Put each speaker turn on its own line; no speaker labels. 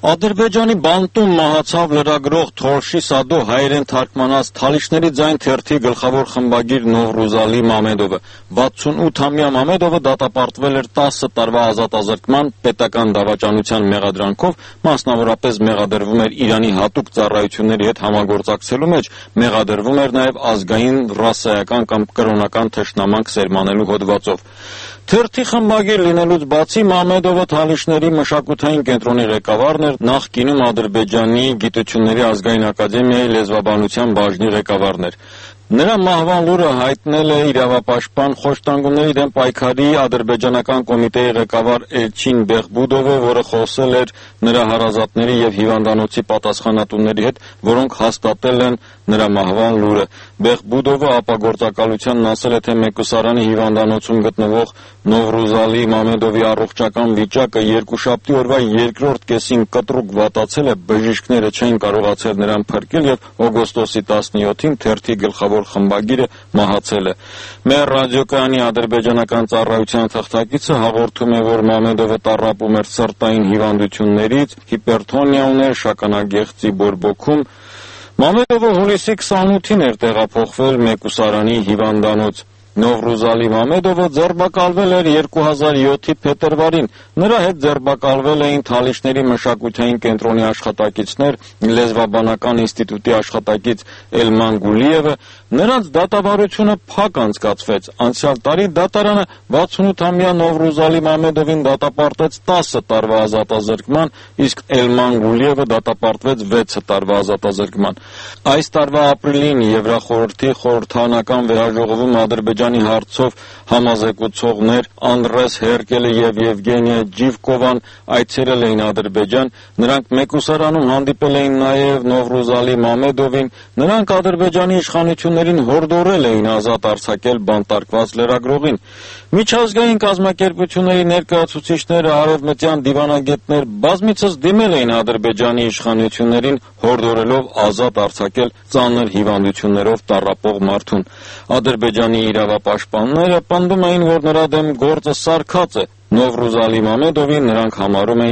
Ադրբեջանի բանտում մահացավ լրագրող Թորշի Սադո հայերեն թարգմանած «Թալիշների ձայն» թերթի գլխավոր խմբագիր Նովրուզալի Մամեդովը։ 68-ամյա Մամեդովը դատապարտվել էր 10 տարվա ազատազրկման պետական դավաճանության մեղադրանքով, մասնավորապես մեղադրվում էր Իրանի հատուկ ծառայությունների հետ համագործակցելու մեջ, մեղադրվում էր նաև ազգային, ռասայական կամ կրոնական թշնամանք սերմանելու հոդվածով։ Թերթի խմբագիր լինելուց բացի Մամեդովը Թալիշների մշակութային կենտրոնի ղեկավարն էր, նախկինում Ադրբեջանի Գիտությունների ազգային ակադեմիայի լեզվաբանության բաժնի ղեկավարն էր։ Նրա մահվան լուրը հայտնել է իրավապաշտպան խոշտանգումների դեմ պայքարի ադրբեջանական կոմիտեի ղեկավար Էլչին Բեխբուդովը, որը խոսել էր նրա հարազատների եւ հիվանդանոցի պատասխանատուների հետ, որոնք հաստատել են նրա մահվան լուրը։ Բեխբուդովը ապագործակալությանն ասել է, թե Մեկուսարանի հիվանդանոցում գտնվող Նովրուզալի Մամեդովի առողջական վիճակը երկուշաբթի օրվա երկրորդ կեսին կտրուկ վատացել է, բժիշկները չէին կարողացել նրան փրկել եւ օգոստոսի 17-ին թերթի գլխավոր խմբագիրը մահացել է։ Մեր ռադիոկայանի ադրբեջանական ծառայության թղթակիցը հաղորդում է, որ Մամեդովը տառապում էր սրտային հիվանդություններից, հիպերթոնիա ուներ, շագանագեղձի բորբոքում։ Մամեդովը հուլիսի 28-ին էր տեղափոխվել Մեկուսարանի հիվանդանոց։ Նովրուզալի Մամեդովը ձերբակալվել էր 2007-ի փետրվարին։ Նրա հետ ձերբակալվել էին Թալիշների մշակութային կենտրոնի աշխատակիցներ, լեզվաբանական ինստիտուտի աշխատակից Էլման Գուլիևը։ Նրանց դատավարությունը փակ անցկացվեց։ Անցյալ տարի դատարանը 68-ամյա Նովրուզալի Մամեդովին դատապարտեց 10 տարվա ազատազրկման, իսկ Էլման Գուլիևը դատապարտվեց 6 տարվա ազատազրկման։ Այս տարվա ապրիլին Եվրախորհրդի խորհրդարանական վերաժողովում Ադրբեջանի հարցով համազեկուցողներ Անդրես Հերկելը եւ Եվգենիա Ջիվկովան այցելել էին Ադրբեջան։ Նրանք Մեկուսարանում հանդիպել էին նաեւ Նովրուզալի Մամեդովին։ Նրանք Ադրբեջանի իշխանություններին հորդորել էին ազատ արձակել բանտարկված լրագրողին։ Միջազգային կազմակերպությունների ներկայացուցիչները, արևմտյան դիվանագետներ բազմիցս դիմել էին Ադրբեջանի իշխանություններին, հորդորելով ազատ արձակել ծանր հիվանդություններով տառապող մարդուն։ Ադրբեջանի իրավապաշտպանները պնդում էին, որ նրա դեմ գործը սարքած է։ Նովրուզալի Մամեդովին նրանք համարում